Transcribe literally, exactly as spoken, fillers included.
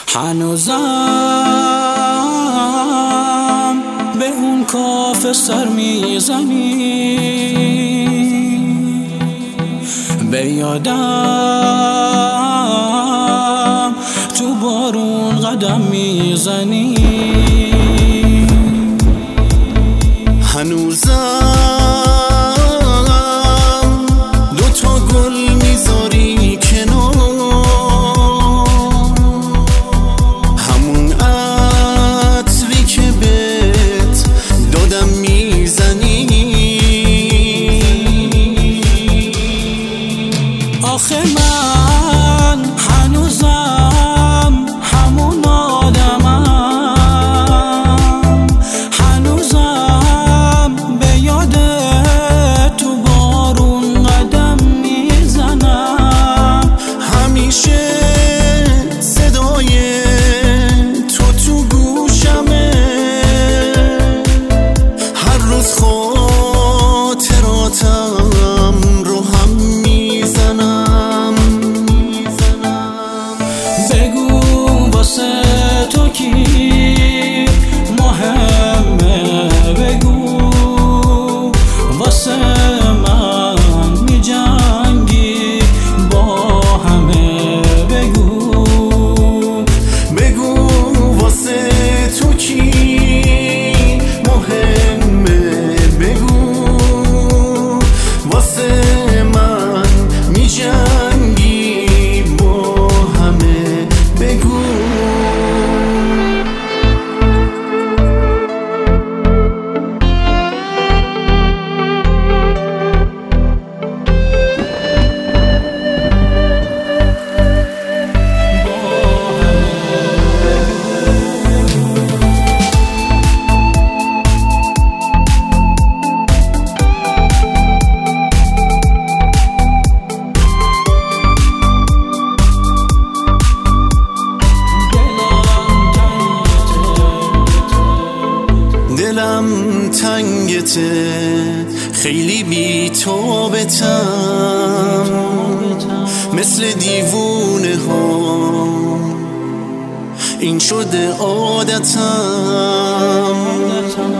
هنوزم به اون کافه سر میزنی، به یادم تو بارون قدم میزنی. هنوزم دوتا گل میذاری کنار، همون عطری که بهت دادم میزنی. آخه من هنوزم همون آدمم، هنوزم به یاد تو بارون قدم میزنم. همیشه صدای تو تو گوشمه، هر روز خاطراتم رو هم میزنم. بگو واسه تو کی مهمه، بگو واسه من میجنگی با همه. بگو بگو واسه تو کی مهمه، بگو واسه من میجنگی با همه. بگو دلم تنگته، خیلی بی توبتم، مثل دیوونه ها این شده عادتم.